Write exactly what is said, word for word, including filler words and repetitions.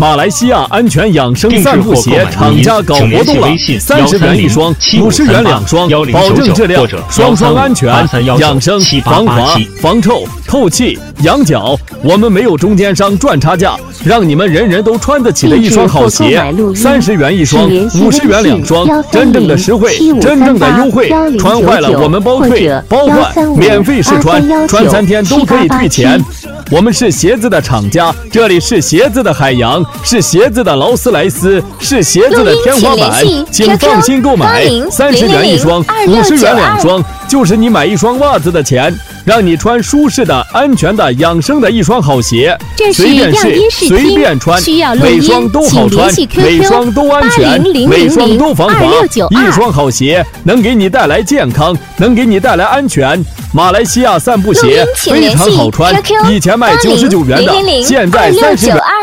马来西亚安全养生散步鞋厂家搞活动了，三十元一双，五十元两双，保证质量，双双安全，养生、防滑、防臭、透气、养脚。我们没有中间商赚差价，让你们人人都穿得起的一双好鞋，三十元一双，五十元两双，真正的实惠，真正的优惠，穿坏了我们包退、包换，免费试穿，穿三天都可以退钱。我们是鞋子的厂家，这里是鞋子的海洋，是鞋子的劳斯莱斯，是鞋子的天花板，请放心购买，三十元一双，五十元两双，就是你买一双袜子的钱，让你穿舒适的、安全的、养生的一双好鞋，随便试，随便穿，每双都好穿，每双都安全，每双都防滑，一双好鞋能给你带来健康，能给你带来安全。马来西亚散步鞋非常好穿，以前卖九十九元的，现在三十元。